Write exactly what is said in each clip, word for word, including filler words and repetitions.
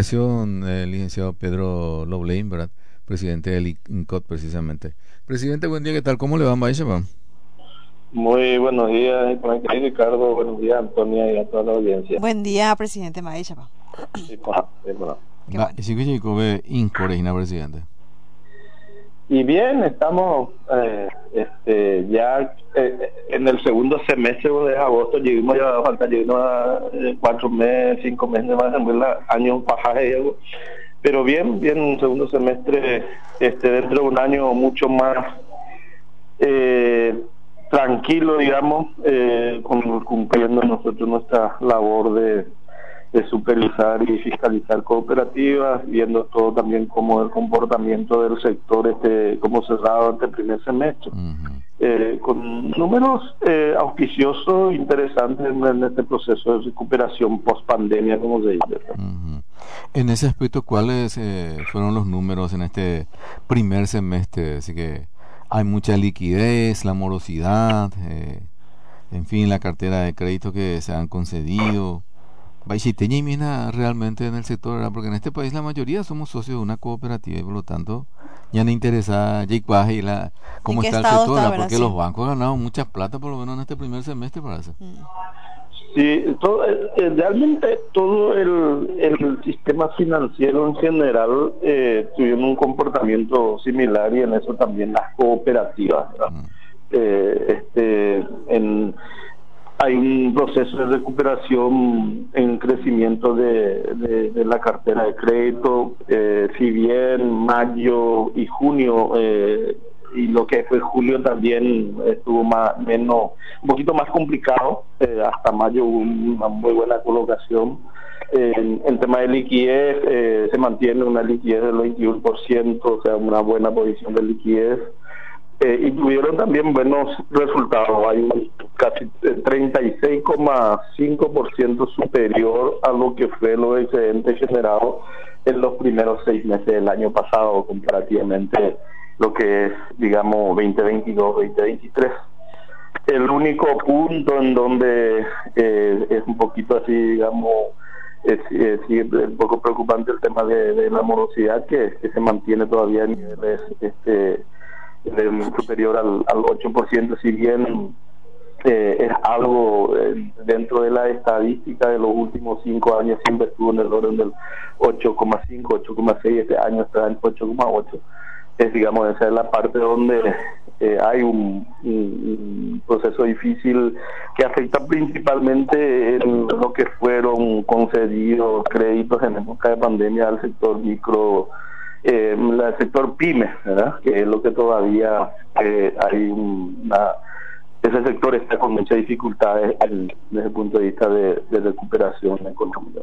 El licenciado Pedro Loblein, ¿verdad? Presidente del INCOT, precisamente. Presidente, buen día, ¿qué tal? ¿Cómo le va, Maisha? Muy buenos días, Ricardo. Buenos días, Antonia, y a toda la audiencia. Buen día, presidente Maisha. Sí, pa, sí, bueno. Qué Va, bueno. sí que llegó de INCOT, presidente. Y bien, estamos eh, este, ya eh, en el segundo semestre de agosto, llegamos ya a falta llegamos a eh, cuatro meses, cinco meses más, en el año pasaje y algo. Pero bien, bien, un segundo semestre este, dentro de un año mucho más eh, tranquilo, digamos, eh, cumpliendo nosotros nuestra labor de, de supervisar y fiscalizar cooperativas, viendo todo también como el comportamiento del sector, este como cerrado ante el primer semestre, uh-huh. eh, con números eh, auspiciosos, interesantes en, en este proceso de recuperación post pandemia, como se dice. Uh-huh. En ese aspecto, ¿cuáles eh, fueron los números en este primer semestre? Así que hay mucha liquidez, la morosidad, eh, en fin, la cartera de crédito que se han concedido. Baixiteña y Mina realmente en el sector, ¿verdad? Porque en este país la mayoría somos socios de una cooperativa y por lo tanto ya no interesa y la cómo está el sector, está, porque sí. los bancos han ganado mucha plata por lo menos en este primer semestre, parece. Mm. Sí, todo, eh, realmente todo el, el sistema financiero en general eh, tuvieron un comportamiento similar y en eso también las cooperativas, ¿verdad? Mm. Eh, este, en hay un proceso de recuperación en crecimiento de, de, de la cartera de crédito, eh, si bien mayo y junio eh, y lo que fue julio también estuvo más menos un poquito más complicado, eh, hasta mayo hubo una muy buena colocación. Eh, en el tema de liquidez eh, se mantiene una liquidez del veintiuno por ciento, o sea, una buena posición de liquidez. Eh, y tuvieron también buenos resultados. Hay un casi treinta y seis coma cinco por ciento superior a lo que fue los excedentes generados en los primeros seis meses del año pasado, comparativamente lo que es, digamos, veinte veintidós, veinte veintitrés. El único punto en donde eh, es un poquito así, digamos, es, es, es un poco preocupante el tema de, de la morosidad, que, que se mantiene todavía en niveles este superior al, al ocho por ciento, si bien eh, es algo eh, dentro de la estadística de los últimos cinco años siempre estuvo en el orden del ocho coma cinco, ocho coma seis, este año está en ocho coma ocho. Es, digamos, esa es la parte donde eh, hay un, un, un proceso difícil que afecta principalmente en lo que fueron concedidos créditos en época de pandemia al sector micro, Eh, el sector pyme, ¿verdad? Que es lo que todavía eh, hay una, ese sector está con muchas dificultades el, desde el punto de vista de, de recuperación económica.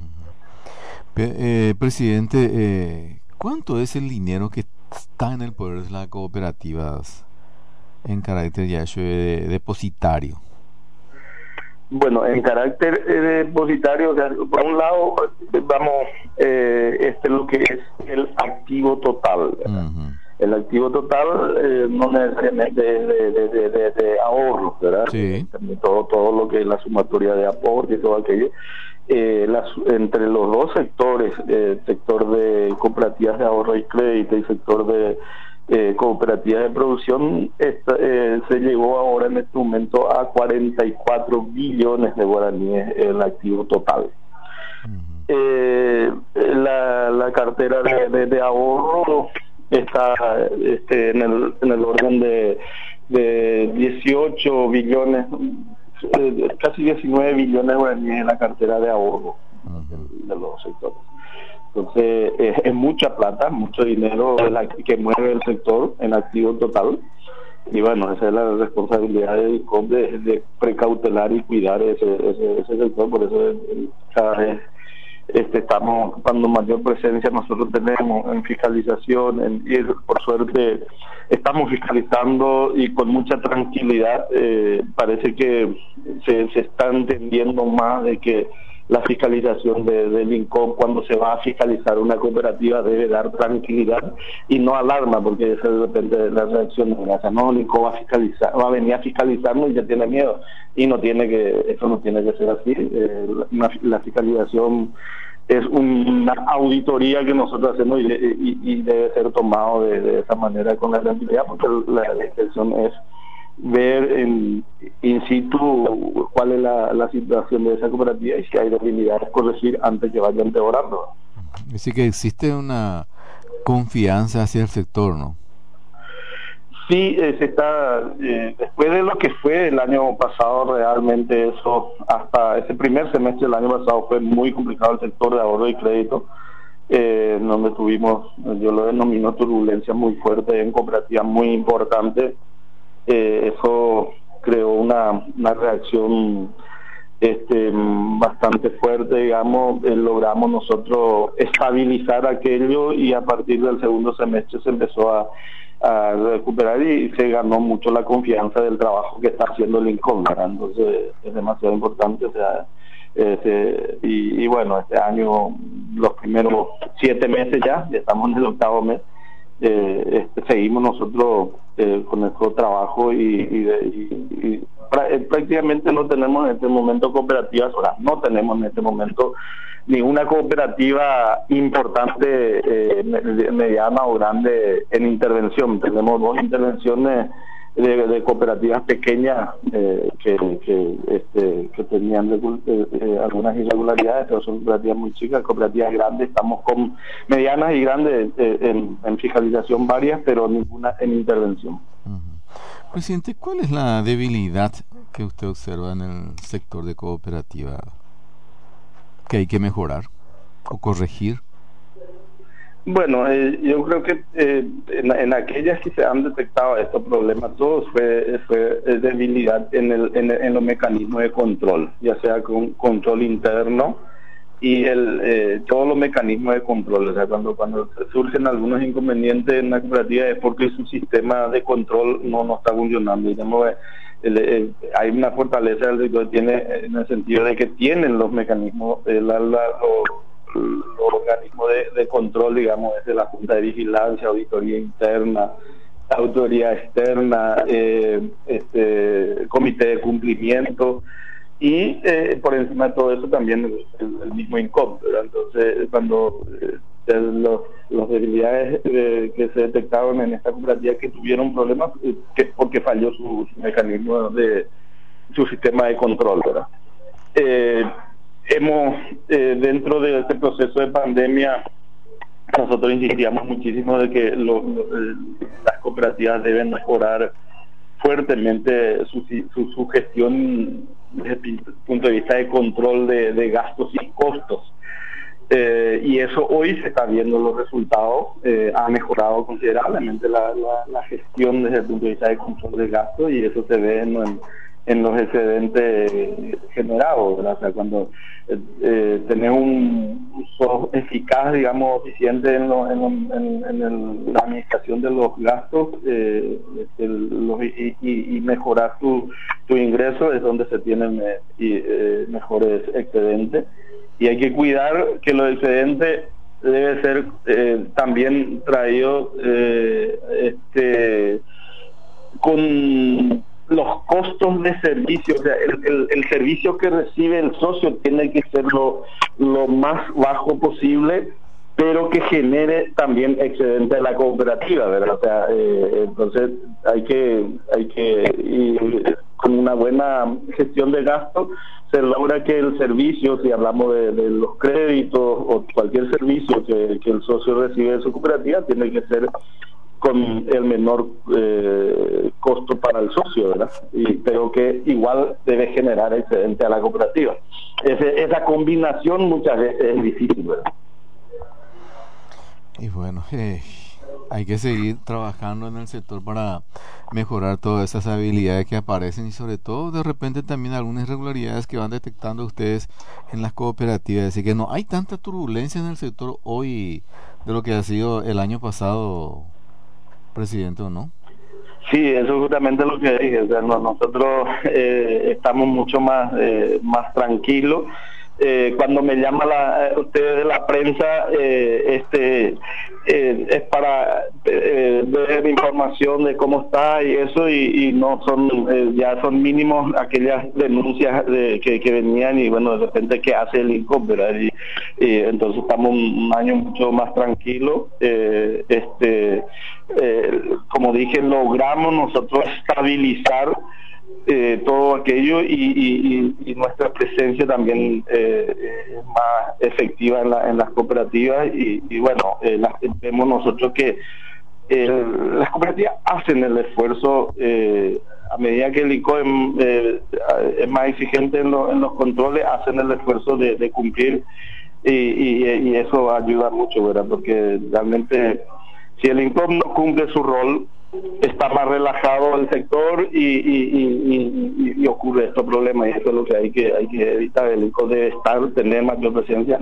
Eh, presidente, eh, ¿cuánto es el dinero que está en el poder de las cooperativas en carácter ya de depositario? Bueno, en carácter eh, depositario, o sea, por un lado, vamos, eh, este es lo que es el activo total. Uh-huh. El activo total eh, no necesariamente de, de, de, de, de ahorro, ¿verdad? Sí. Todo, todo lo que es la sumatoria de aporte y todo aquello. Eh, las, entre los dos sectores, el eh, sector de cooperativas de ahorro y crédito y sector de Eh, cooperativas de producción, esta, eh, se llegó ahora en este momento a cuarenta y cuatro billones de guaraníes el activo total. Uh-huh. eh, la, la cartera de, de, de ahorro está este, en, el, en el orden de, de dieciocho billones, eh, casi diecinueve billones de guaraníes en la cartera de ahorro. Uh-huh. de, de los sectores. Entonces, eh, es mucha plata, mucho dinero la que mueve el sector en activo total. Y bueno, esa es la responsabilidad del I C O M de, de precautelar y cuidar ese, ese, ese sector. Por eso eh, cada vez este, estamos ocupando mayor presencia. Nosotros tenemos en fiscalización, en, y por suerte estamos fiscalizando y con mucha tranquilidad. Eh, parece que se, se está entendiendo más de que la fiscalización de, del I N C O M, cuando se va a fiscalizar una cooperativa, debe dar tranquilidad y no alarma, porque eso depende de la reacción de la no, el I N C O M va a fiscalizar, va a venir a fiscalizarnos y ya tiene miedo, y no tiene que, eso no tiene que ser así. Eh, la, la fiscalización es una auditoría que nosotros hacemos y, y, y debe ser tomado de, de esa manera con la tranquilidad, porque la, la intención es ver en in situ cuál es la, la situación de esa cooperativa y si hay debilidades corregir antes que vaya empeorando. Así que existe una confianza hacia el sector, ¿no? Sí, eh, se está, eh, después de lo que fue el año pasado, realmente eso, hasta ese primer semestre del año pasado fue muy complicado el sector de ahorro y crédito, eh, donde tuvimos, yo lo denomino turbulencia muy fuerte en cooperativas muy importantes. Eh, eso creó una, una reacción este, bastante fuerte, digamos. Eh, logramos nosotros estabilizar aquello y a partir del segundo semestre se empezó a a recuperar y se ganó mucho la confianza del trabajo que está haciendo el INCOM, ¿verdad? Entonces es demasiado importante, o sea, este, y, y bueno, este año, los primeros siete meses ya, ya estamos en el octavo mes, eh, este, seguimos nosotros eh, con nuestro trabajo y, y, y, y prácticamente no tenemos en este momento cooperativas, o sea, no tenemos en este momento ninguna cooperativa importante, eh, mediana o grande en intervención. Tenemos dos intervenciones de, de cooperativas pequeñas eh, que, que, este, que tenían eh, eh, algunas irregularidades, pero son cooperativas muy chicas. Cooperativas grandes, estamos con medianas y grandes eh, en, en fiscalización varias, pero ninguna en intervención. Uh-huh. Presidente, ¿cuál es la debilidad que usted observa en el sector de cooperativa que hay que mejorar o corregir? Bueno, eh, yo creo que eh, en, en aquellas que se han detectado estos problemas, todos fue, fue debilidad en, el, en, en los mecanismos de control, ya sea con control interno y el eh, todos los mecanismos de control. O sea, cuando cuando surgen algunos inconvenientes en la cooperativa es porque su sistema de control no, no está funcionando. Digamos, el, el, hay una fortaleza del sector, tiene en el sentido de que tienen los mecanismos, eh, la, la, los, los organismos de, de control, digamos, desde la Junta de Vigilancia, Auditoría Interna, Auditoría Externa, eh, este Comité de Cumplimiento, y eh, por encima de todo eso también el, el, el mismo INCOM, ¿verdad? Entonces, cuando eh, los, los debilidades eh, que se detectaron en esta cooperativa que tuvieron problemas, eh, que porque falló su, su mecanismo de su sistema de control, ¿verdad? Eh, hemos, eh, dentro de este proceso de pandemia, nosotros insistíamos muchísimo de que lo, lo, eh, las cooperativas deben mejorar fuertemente su, su, su gestión desde el punto de vista de control de, de gastos y costos. Eh, y eso hoy se está viendo los resultados, eh, ha mejorado considerablemente la, la, la gestión desde el punto de vista de control de gastos, y eso se ve en, en, en los excedentes generados, ¿verdad? O sea, cuando eh, eh, tenés un uso eficaz, digamos, eficiente en, lo, en, lo, en, en el, la administración de los gastos eh, el, los, y, y, y mejorar tu, tu ingreso, es donde se tienen eh, y, eh, mejores excedentes. Y hay que cuidar que los excedentes debe ser eh, también traído eh, este, con los costos de servicio. O sea, el, el, el servicio que recibe el socio tiene que ser lo, lo más bajo posible, pero que genere también excedente de la cooperativa, ¿verdad? O sea, eh, entonces hay que, hay que ir con una buena gestión de gastos, se logra que el servicio, si hablamos de, de los créditos o cualquier servicio que, que el socio recibe de su cooperativa, tiene que ser con el menor eh, costo para el socio, ¿verdad? Y, pero que igual debe generar excedente a la cooperativa. Ese, esa combinación muchas veces es difícil, ¿verdad? Y bueno, eh, hay que seguir trabajando en el sector para mejorar todas esas habilidades que aparecen y sobre todo de repente también algunas irregularidades que van detectando ustedes en las cooperativas. Así que no hay tanta turbulencia en el sector hoy de lo que ha sido el año pasado, presidente, ¿o no? Sí, eso es justamente lo que dije. O sea, no, nosotros eh, estamos mucho más, eh, más tranquilos. eh, cuando me llama la, ustedes de la prensa, eh, este eh, es para eh, ver información de cómo está y eso, y, y no son, eh, ya son mínimos aquellas denuncias de, que, que venían, y bueno, de repente qué hace el I N C O P, ¿verdad? Y, y entonces estamos un, un año mucho más tranquilo. Eh, este eh, como dije, logramos nosotros estabilizar Eh, todo aquello, y, y, y nuestra presencia también eh, es más efectiva en, la, en las cooperativas, y, y bueno, eh, las, vemos nosotros que eh, las cooperativas hacen el esfuerzo, eh, a medida que el I C O eh, es más exigente en, lo, en los controles, hacen el esfuerzo de, de cumplir, y, y, y eso ayuda mucho, ¿verdad? Porque realmente si el I N C O no cumple su rol, está más relajado el sector, y, y, y, y, y ocurre estos problemas, y eso es lo que hay que hay que evitar. El I N C O debe estar, tener mayor presencia,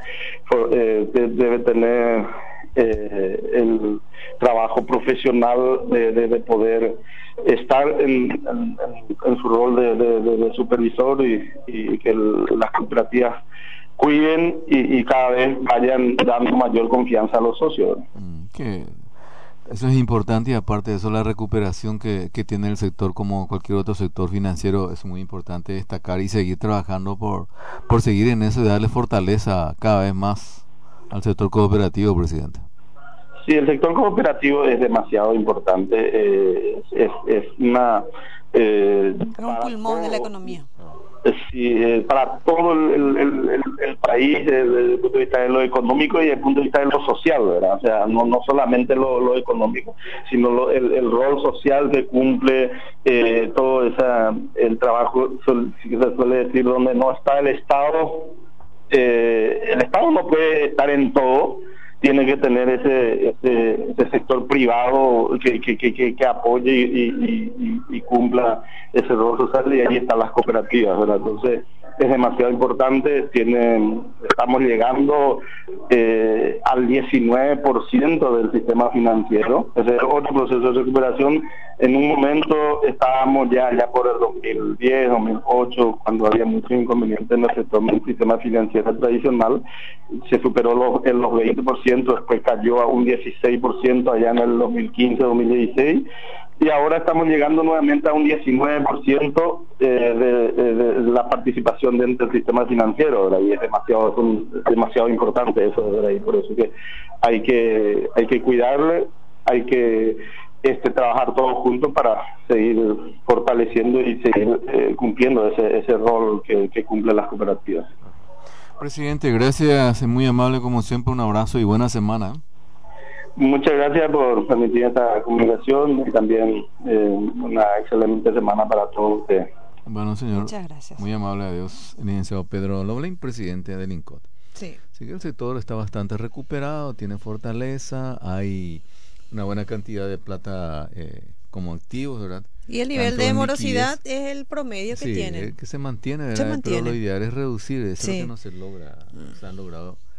eh, debe tener eh, el trabajo profesional de, de, de poder estar en, en, en su rol de, de, de, de supervisor, y, y que el, las cooperativas cuiden y, y cada vez vayan dando mayor confianza a los socios. Mm, que eso es importante, y aparte de eso, la recuperación que, que tiene el sector, como cualquier otro sector financiero, es muy importante destacar y seguir trabajando por, por seguir en eso y darle fortaleza cada vez más al sector cooperativo, presidente. Sí, el sector cooperativo es demasiado importante, eh, es, es una... Eh, es un pulmón todo, de la economía. Sí, eh, para todo el, el, el, el país, desde el punto de vista de lo económico y desde el punto de vista de lo social, ¿verdad? O sea, no, no solamente lo, lo económico, sino lo, el, el rol social que cumple, eh, todo esa, el trabajo, que se suele decir, donde no está el Estado. Eh, el Estado no puede estar en todo, tiene que tener ese ese, ese sector privado que que, que, que apoye y, y, y, y cumpla ese rol social, y ahí están las cooperativas, ¿verdad? Entonces es demasiado importante. Tienen, estamos llegando eh, al diecinueve por ciento del sistema financiero. Ese es otro proceso de recuperación. En un momento estábamos ya ya por el dos mil diez, dos mil ocho, cuando había muchos inconvenientes en el sector del sistema financiero tradicional. Se superó los, en los veinte por ciento, después cayó a un dieciséis por ciento allá en el dos mil quince, dos mil dieciséis, y ahora estamos llegando nuevamente a un diecinueve por ciento eh, de, de, de la participación dentro del sistema financiero, ¿verdad? Y es demasiado, es demasiado importante eso, ¿verdad? Y por eso que hay que hay que cuidarle, hay que este trabajar todos juntos para seguir fortaleciendo y seguir eh, cumpliendo ese ese rol que, que cumplen las cooperativas. Presidente, gracias, muy amable como siempre, un abrazo y buena semana. Muchas gracias por permitir esta comunicación, y también eh, una excelente semana para todos ustedes. Bueno, señor, muchas gracias. Muy amable, adiós. El licenciado Pedro Loblein, presidente del I N C O T. Sí. Así que el sector está bastante recuperado, tiene fortaleza, hay una buena cantidad de plata eh, como activos, ¿verdad? Y el nivel Tanto de morosidad es el promedio que sí, tiene. que se mantiene, ¿verdad? Se mantiene. Pero lo ideal es reducir, eso sí. Es lo que no se logra, mm. se han logrado